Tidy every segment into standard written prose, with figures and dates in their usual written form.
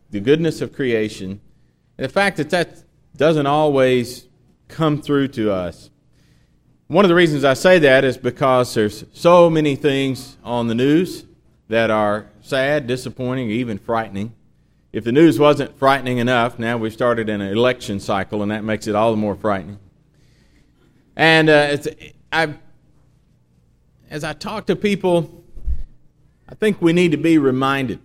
the goodness of creation, and the fact that that doesn't always come through to us. One of the reasons I say that is because there's so many things on the news that are sad, disappointing, even frightening. If the news wasn't frightening enough, now we've started an election cycle, and that makes it all the more frightening. And as I talk to people, I think we need to be reminded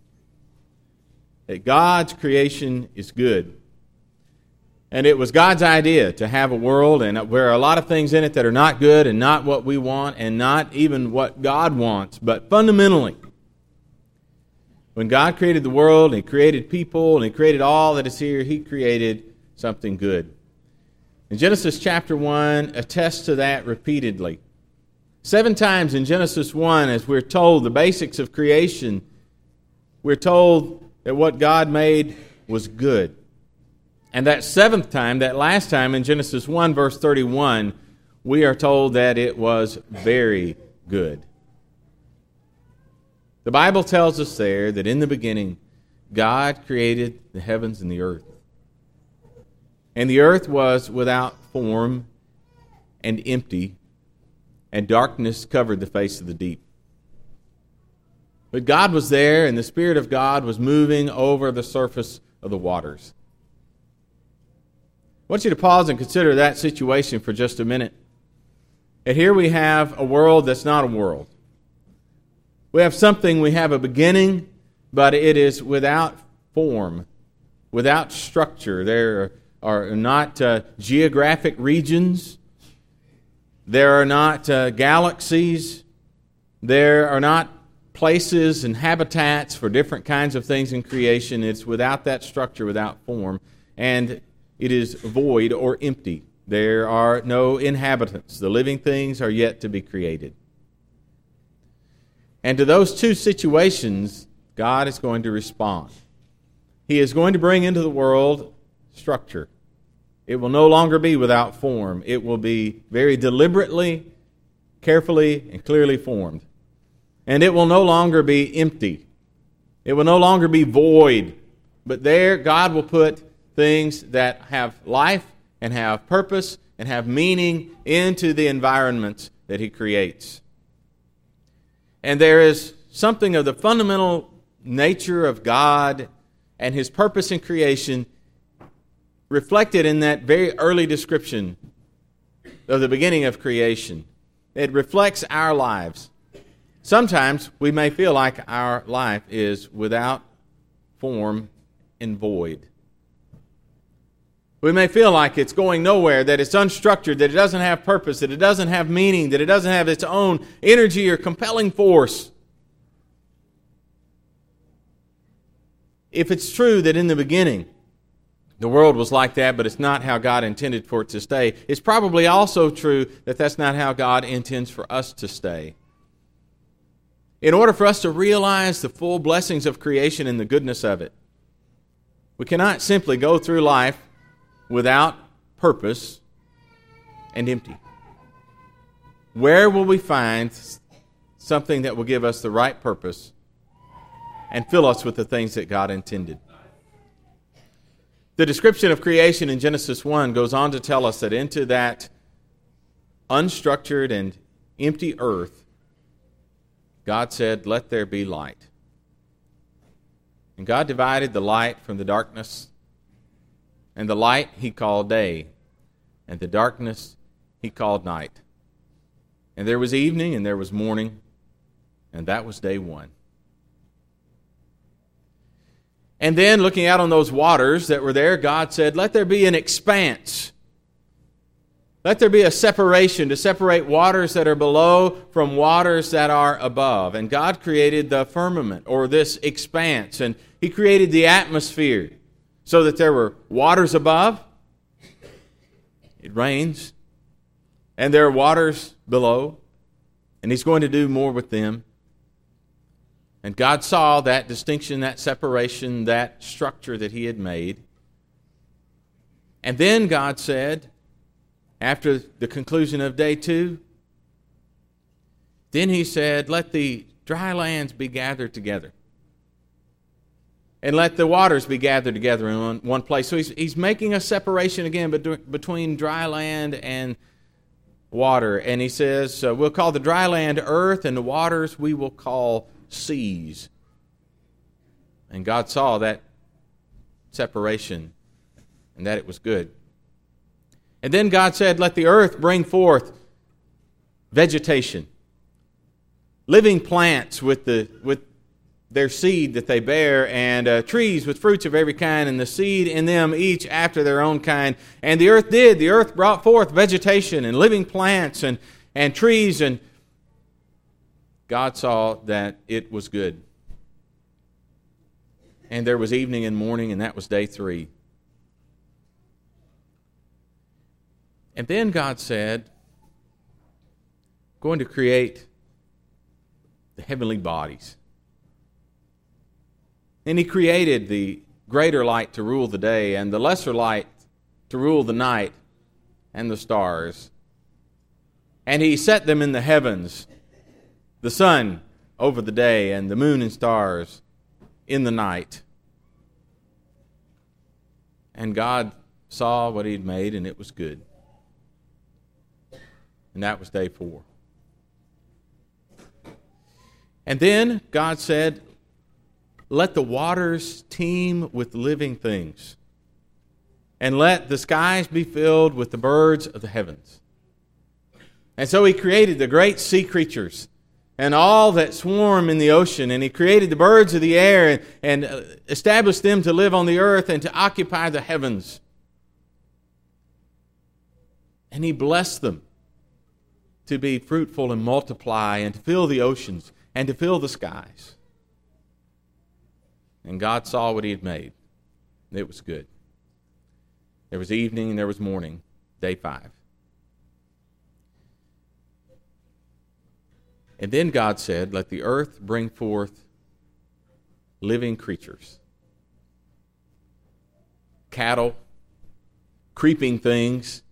that God's creation is good. And it was God's idea to have a world, and there are a lot of things in it that are not good and not what we want and not even what God wants. But fundamentally, when God created the world, and He created people, and He created all that is here, He created something good. And Genesis chapter 1 attests to that repeatedly. 7 times in Genesis 1, as we're told the basics of creation, we're told that what God made was good. And that 7th time, that last time in Genesis 1, verse 31, we are told that it was very good. The Bible tells us there that in the beginning, God created the heavens and the earth. And the earth was without form and empty, and darkness covered the face of the deep. But God was there, and the Spirit of God was moving over the surface of the waters. I want you to pause and consider that situation for just a minute. And here we have a world that's not a world. We have a beginning, but it is without form, without structure. There are not geographic regions. There are not galaxies. There are not places and habitats for different kinds of things in creation. It's without that structure, without form. And it is void or empty. There are no inhabitants. The living things are yet to be created. And to those two situations, God is going to respond. He is going to bring into the world structure. It will no longer be without form. It will be very deliberately, carefully, and clearly formed. And it will no longer be empty. It will no longer be void. But there, God will put things that have life and have purpose and have meaning into the environments that He creates. And there is something of the fundamental nature of God and His purpose in creation reflected in that very early description of the beginning of creation. It reflects our lives. Sometimes we may feel like our life is without form and void. We may feel like it's going nowhere, that it's unstructured, that it doesn't have purpose, that it doesn't have meaning, that it doesn't have its own energy or compelling force. If it's true that in the beginning the world was like that, but it's not how God intended for it to stay, it's probably also true that that's not how God intends for us to stay. In order for us to realize the full blessings of creation and the goodness of it, we cannot simply go through life without purpose and empty. Where will we find something that will give us the right purpose and fill us with the things that God intended? The description of creation in Genesis 1 goes on to tell us that into that unstructured and empty earth, God said, "Let there be light." And God divided the light from the darkness. And the light He called day, and the darkness He called night. And there was evening and there was morning, and that was day 1. And then, looking out on those waters that were there, God said, "Let there be an expanse. Let there be a separation to separate waters that are below from waters that are above." And God created the firmament, or this expanse, and He created the atmosphere so that there were waters above. It rains. And there are waters below. And He's going to do more with them. And God saw that distinction, that separation, that structure that He had made. And then God said, after the conclusion of day 2, then He said, "Let the dry lands be gathered together, And let the waters be gathered together in one place. So he's making a separation again between dry land and water. And he says, we'll call the dry land earth, and the waters we will call seas. And God saw that separation, and that it was good. And then God said, let the earth bring forth vegetation, living plants with their seed that they bear, and trees with fruits of every kind, and the seed in them each after their own kind. And the earth did. The earth brought forth vegetation and living plants and trees, and God saw that it was good. And there was evening and morning, and that was day 3. And then God said, I'm going to create the heavenly bodies. And he created the greater light to rule the day, and the lesser light to rule the night and the stars. And he set them in the heavens, the sun over the day, and the moon and stars in the night. And God saw what he had made, and it was good. And that was day 4. And then God said, let the waters teem with living things, and let the skies be filled with the birds of the heavens. And so he created the great sea creatures and all that swarm in the ocean, and he created the birds of the air and established them to live on the earth and to occupy the heavens. And he blessed them to be fruitful and multiply and to fill the oceans and to fill the skies. And God saw what he had made. It was good. There was evening and there was morning, day 5. And then God said, let the earth bring forth living creatures. Cattle, creeping things,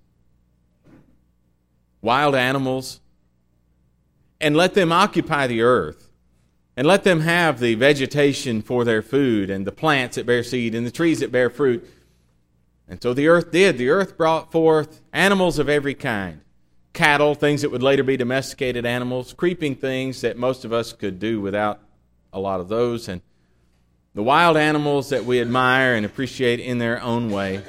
wild animals, and let them occupy the earth. And let them have the vegetation for their food, and the plants that bear seed, and the trees that bear fruit. And so the earth did. The earth brought forth animals of every kind. Cattle, things that would later be domesticated animals. Creeping things that most of us could do without a lot of those. And the wild animals that we admire and appreciate in their own way.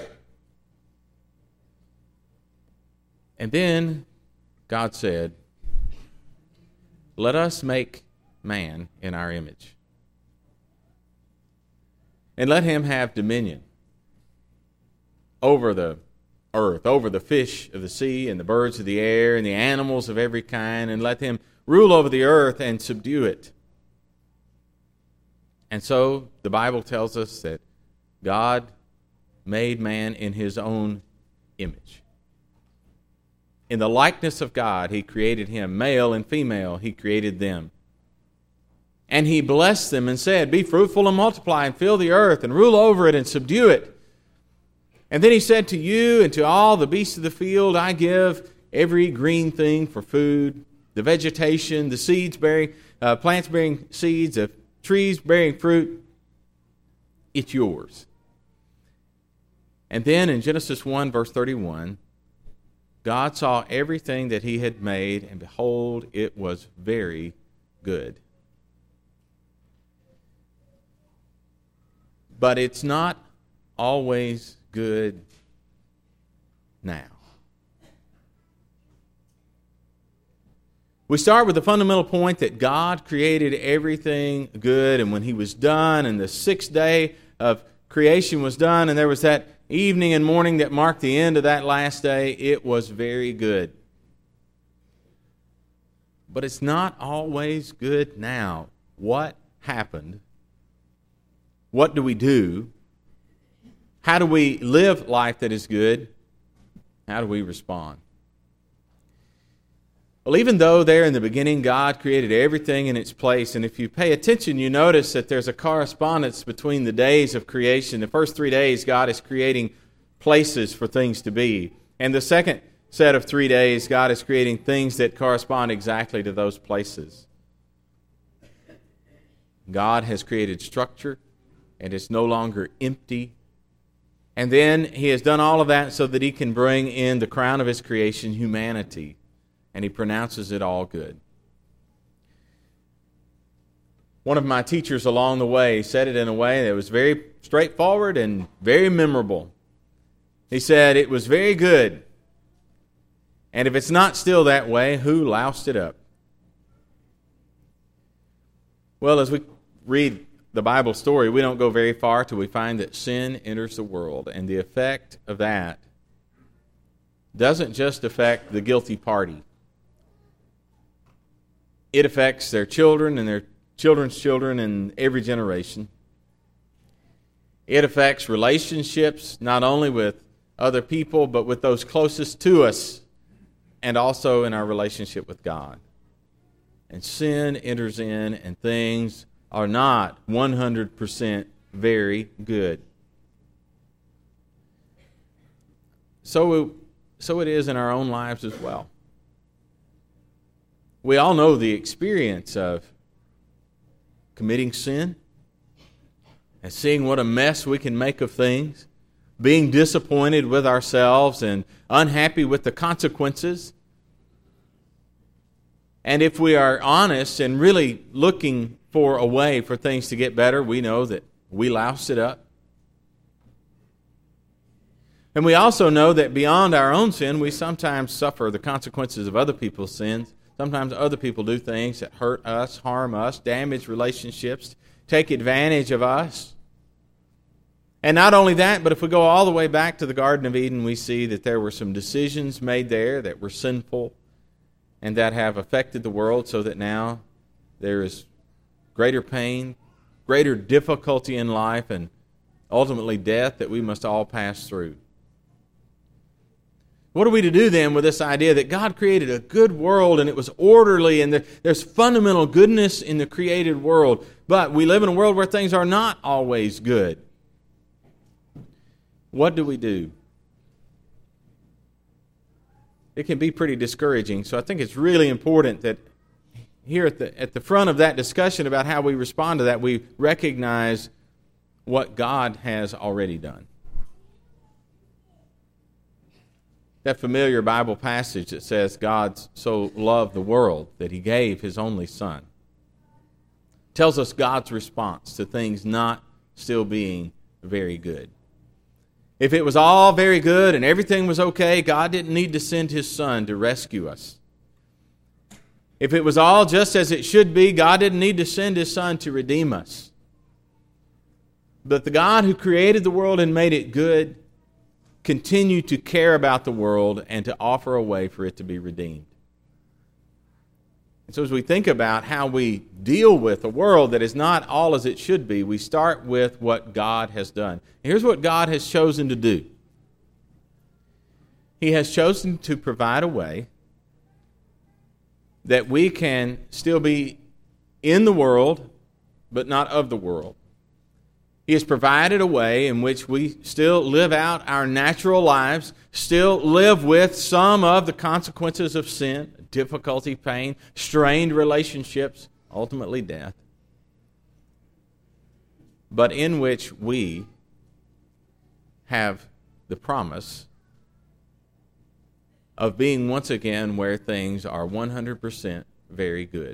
And then God said, let us make man in our image, and let him have dominion over the earth, over the fish of the sea and the birds of the air and the animals of every kind, and let him rule over the earth and subdue it. And so the Bible tells us that God made man in his own image. In the likeness of God, he created him. Male and female, he created them. And he blessed them and said, be fruitful and multiply and fill the earth and rule over it and subdue it. And then he said to you and to all the beasts of the field, I give every green thing for food, the vegetation, the seeds bearing, plants bearing seeds, the trees bearing fruit. It's yours. And then in Genesis 1, verse 31, God saw everything that he had made, and behold, it was very good. But it's not always good now. We start with the fundamental point that God created everything good, and when he was done, and the 6th day of creation was done, and there was that evening and morning that marked the end of that last day, it was very good. But it's not always good now. What happened? What do we do? How do we live life that is good? How do we respond? Well, even though there in the beginning God created everything in its place, and if you pay attention, you notice that there's a correspondence between the days of creation. The first 3 days, God is creating places for things to be. And the second set of 3 days, God is creating things that correspond exactly to those places. God has created structure and it's no longer empty. And then he has done all of that so that he can bring in the crown of his creation, humanity, and he pronounces it all good. One of my teachers along the way said it in a way that was very straightforward and very memorable. He said, "It was very good. And if it's not still that way, who loused it up?" Well, as we read the Bible story, we don't go very far till we find that sin enters the world. And the effect of that doesn't just affect the guilty party. It affects their children and their children's children in every generation. It affects relationships, not only with other people, but with those closest to us, and also in our relationship with God. And sin enters in, and things are not 100% very good. So it is in our own lives as well. We all know the experience of committing sin and seeing what a mess we can make of things, being disappointed with ourselves and unhappy with the consequences. And if we are honest and really looking for a way for things to get better, we know that we loused it up. And we also know that beyond our own sin, we sometimes suffer the consequences of other people's sins. Sometimes other people do things that hurt us, harm us, damage relationships, take advantage of us. And not only that, but if we go all the way back to the Garden of Eden, we see that there were some decisions made there that were sinful and that have affected the world, so that now there is greater pain, greater difficulty in life, and ultimately death that we must all pass through. What are we to do then with this idea that God created a good world and it was orderly and there's fundamental goodness in the created world, but we live in a world where things are not always good? What do we do? It can be pretty discouraging, so I think it's really important that here at the front of that discussion about how we respond to that, we recognize what God has already done. That familiar Bible passage that says God so loved the world that He gave His only Son tells us God's response to things not still being very good. If it was all very good and everything was okay, God didn't need to send His Son to rescue us. If it was all just as it should be, God didn't need to send His Son to redeem us. But the God who created the world and made it good continue to care about the world and to offer a way for it to be redeemed. And so as we think about how we deal with a world that is not all as it should be, we start with what God has done. And here's what God has chosen to do. He has chosen to provide a way that we can still be in the world, but not of the world. He has provided a way in which we still live out our natural lives, still live with some of the consequences of sin, difficulty, pain, strained relationships, ultimately death, but in which we have the promise of being once again where things are 100% very good.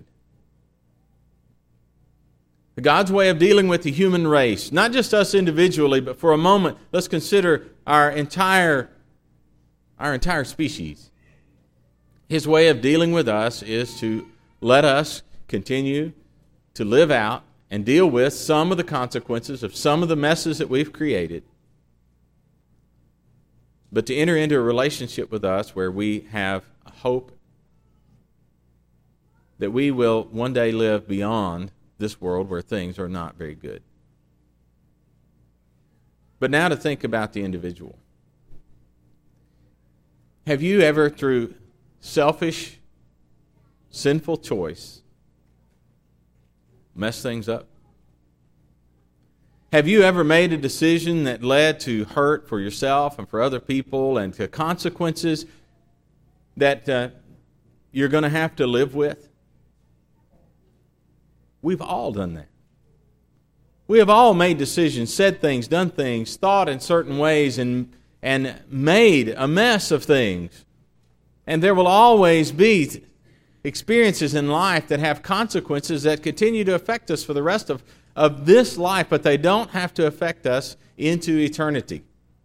God's way of dealing with the human race, not just us individually, but for a moment, let's consider our entire species. His way of dealing with us is to let us continue to live out and deal with some of the consequences of some of the messes that we've created, but to enter into a relationship with us where we have a hope that we will one day live beyond this world where things are not very good. But now to think about the individual. Have you ever, through selfish, sinful choice, messed things up? Have you ever made a decision that led to hurt for yourself and for other people and to consequences that you're going to have to live with? We've all done that. We have all made decisions, said things, done things, thought in certain ways, and made a mess of things. And there will always be experiences in life that have consequences that continue to affect us for the rest of this life, but they don't have to affect us into eternity.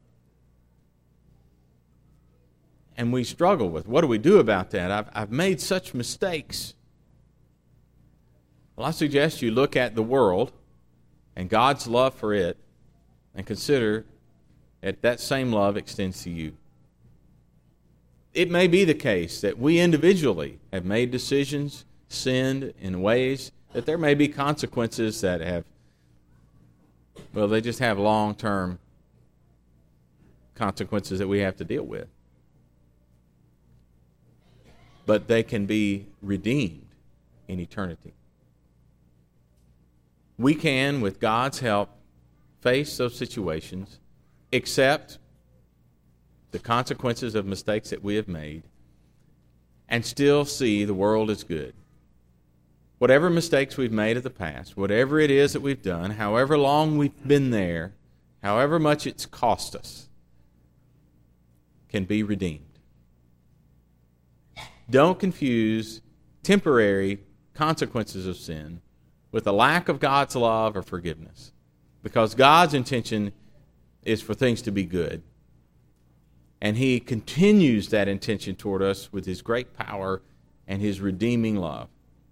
And we struggle with, what do we do about that? I've made such mistakes. Well, I suggest you look at the world and God's love for it and consider that same love extends to you. It may be the case that we individually have made decisions, sinned in ways that there may be consequences that they just have long-term consequences that we have to deal with. But they can be redeemed in eternity. We can, with God's help, face those situations, accept the consequences of mistakes that we have made, and still see the world as good. Whatever mistakes we've made in the past, whatever it is that we've done, however long we've been there, however much it's cost us, can be redeemed. Don't confuse temporary consequences of sin with a lack of God's love or forgiveness, because God's intention is for things to be good. And He continues that intention toward us with His great power and His redeeming love.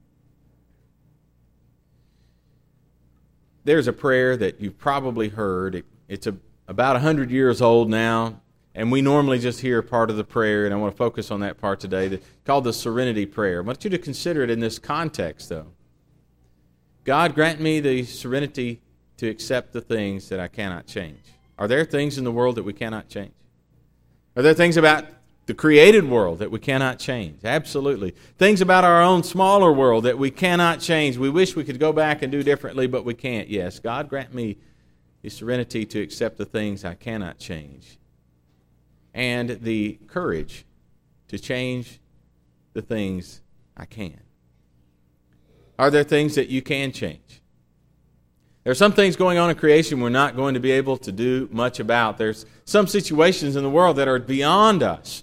There's a prayer that you've probably heard. It's about 100 years old now, and we normally just hear part of the prayer, and I want to focus on that part today. It's called the Serenity Prayer. I want you to consider it in this context, though. God, grant me the serenity to accept the things that I cannot change. Are there things in the world that we cannot change? Are there things about the created world that we cannot change? Absolutely. Things about our own smaller world that we cannot change. We wish we could go back and do differently, but we can't. Yes, God, grant me the serenity to accept the things I cannot change, and the courage to change the things I can. Are there things that you can change? There are some things going on in creation we're not going to be able to do much about. There's some situations in the world that are beyond us.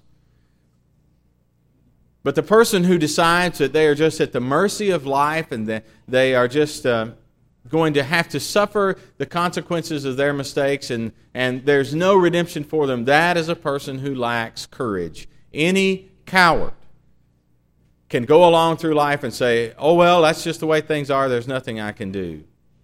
But the person who decides that they are just at the mercy of life and that they are just going to have to suffer the consequences of their mistakes and there's no redemption for them, that is a person who lacks courage. Any coward can go along through life and say, oh, well, that's just the way things are. There's nothing I can do.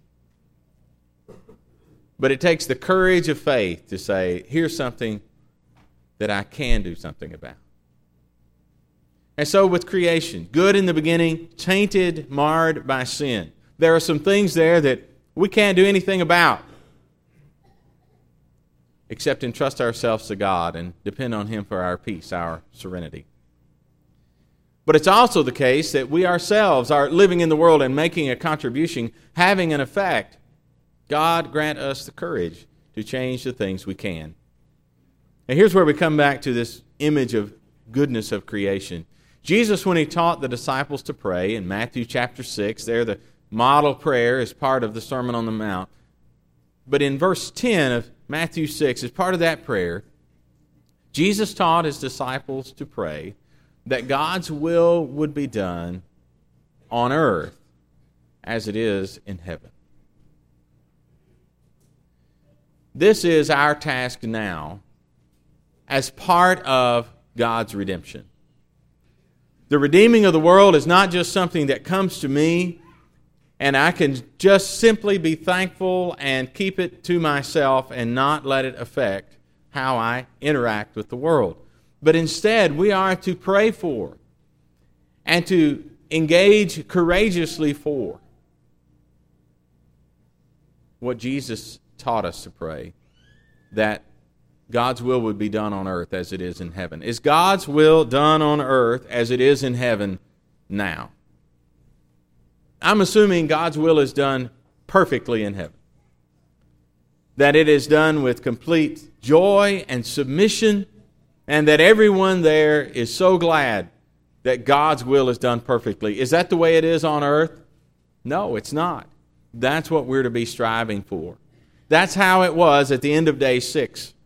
But it takes the courage of faith to say, here's something that I can do something about. And so with creation, good in the beginning, tainted, marred by sin. There are some things there that we can't do anything about except entrust ourselves to God and depend on Him for our peace, our serenity. But it's also the case that we ourselves are living in the world and making a contribution, having an effect. God grant us the courage to change the things we can. And here's where we come back to this image of goodness of creation. Jesus, when He taught the disciples to pray in Matthew chapter 6, there the model prayer is part of the Sermon on the Mount. But in verse 10 of Matthew 6, as part of that prayer, Jesus taught His disciples to pray that God's will would be done on earth as it is in heaven. This is our task now as part of God's redemption. The redeeming of the world is not just something that comes to me and I can just simply be thankful and keep it to myself and not let it affect how I interact with the world. But instead, we are to pray for and to engage courageously for what Jesus taught us to pray, that God's will would be done on earth as it is in heaven. Is God's will done on earth as it is in heaven now? I'm assuming God's will is done perfectly in heaven. That it is done with complete joy and submission, and that everyone there is so glad that God's will is done perfectly. Is that the way it is on earth? No, it's not. That's what we're to be striving for. That's how it was at the end of day 6.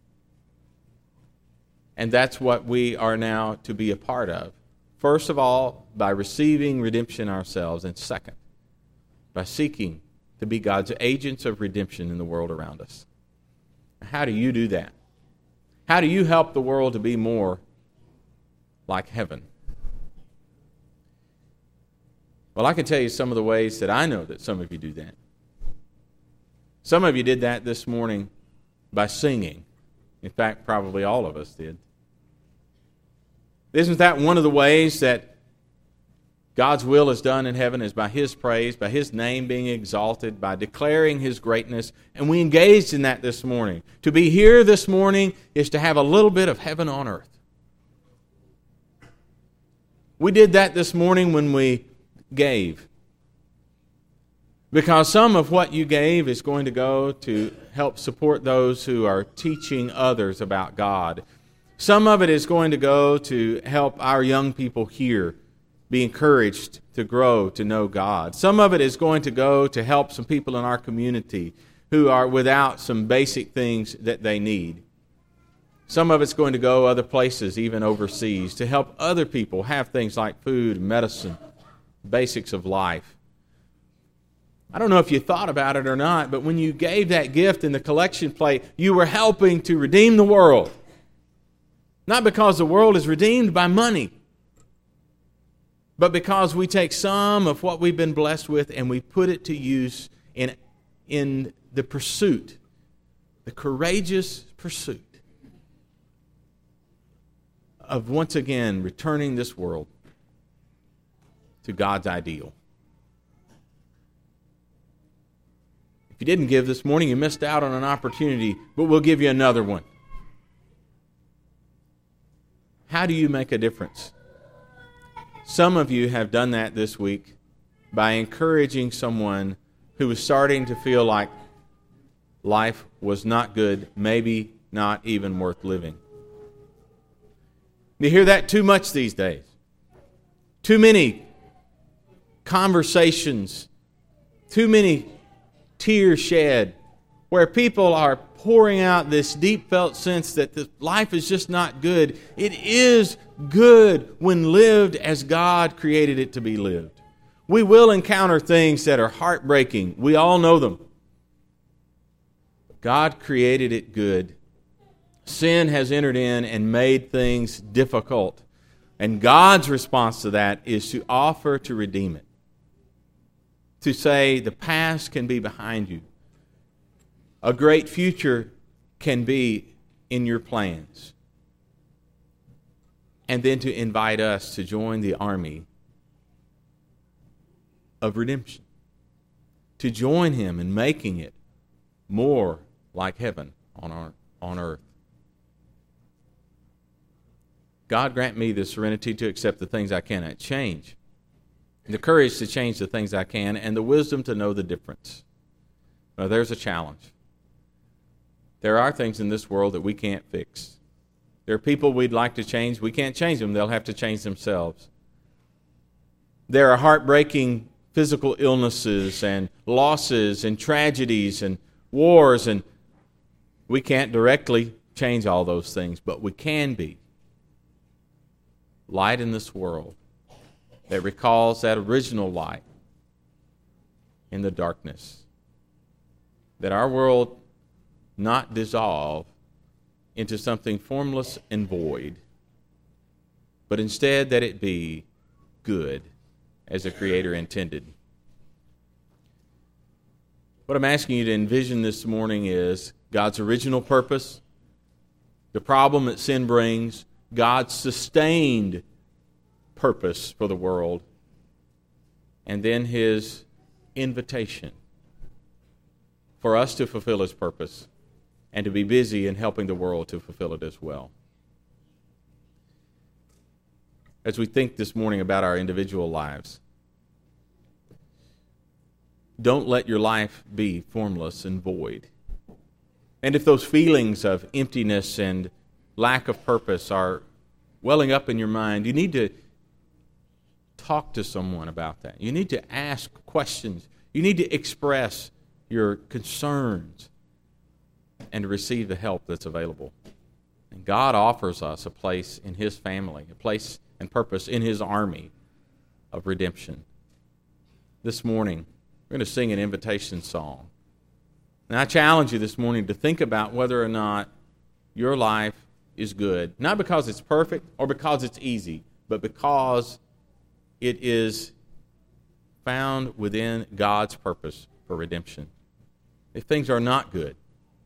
And that's what we are now to be a part of. First of all, by receiving redemption ourselves, and second, by seeking to be God's agents of redemption in the world around us. How do you do that? How do you help the world to be more like heaven? Well, I can tell you some of the ways that I know that some of you do that. Some of you did that this morning by singing. In fact, probably all of us did. Isn't that one of the ways that God's will is done in heaven, is by His praise, by His name being exalted, by declaring His greatness? And we engaged in that this morning. To be here this morning is to have a little bit of heaven on earth. We did that this morning when we gave. Because some of what you gave is going to go to help support those who are teaching others about God. Some of it is going to go to help our young people here be encouraged to grow to know God. Some of it is going to go to help some people in our community who are without some basic things that they need. Some of it's going to go other places, even overseas, to help other people have things like food, medicine, basics of life. I don't know if you thought about it or not, but when you gave that gift in the collection plate, you were helping to redeem the world. Not because the world is redeemed by money, but because we take some of what we've been blessed with and we put it to use in the pursuit, the courageous pursuit of once again returning this world to God's ideal. If you didn't give this morning, you missed out on an opportunity, but we'll give you another one. How do you make a difference? Some of you have done that this week by encouraging someone who was starting to feel like life was not good, maybe not even worth living. You hear that too much these days. Too many conversations, too many tears shed, where people are pouring out this deep felt sense that life is just not good. It is good when lived as God created it to be lived. We will encounter things that are heartbreaking. We all know them. God created it good. Sin has entered in and made things difficult. And God's response to that is to offer to redeem it. To say the past can be behind you. A great future can be in your plans. And then to invite us to join the army of redemption. To join Him in making it more like heaven on earth. God grant me the serenity to accept the things I cannot change, the courage to change the things I can, and the wisdom to know the difference. Now, there's a challenge. There are things in this world that we can't fix. There are people we'd like to change. We can't change them. They'll have to change themselves. There are heartbreaking physical illnesses and losses and tragedies and wars, and we can't directly change all those things, but we can be light in this world that recalls that original light in the darkness. That our world not dissolve into something formless and void, but instead that it be good as the Creator intended. What I'm asking you to envision this morning is God's original purpose, the problem that sin brings, God's sustained purpose for the world, and then His invitation for us to fulfill His purpose and to be busy in helping the world to fulfill it as well. As we think this morning about our individual lives, don't let your life be formless and void. And if those feelings of emptiness and lack of purpose are welling up in your mind, you need to talk to someone about that. You need to ask questions. You need to express your concerns and to receive the help that's available. And God offers us a place in His family, a place and purpose in His army of redemption. This morning, we're going to sing an invitation song. And I challenge you this morning to think about whether or not your life is good, not because it's perfect or because it's easy, but because it is found within God's purpose for redemption. If things are not good,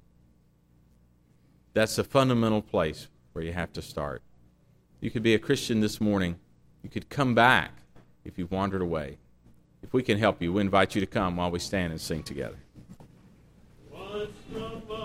that's the fundamental place where you have to start. You could be a Christian this morning. You could come back if you've wandered away. If we can help you, we invite you to come while we stand and sing together. Once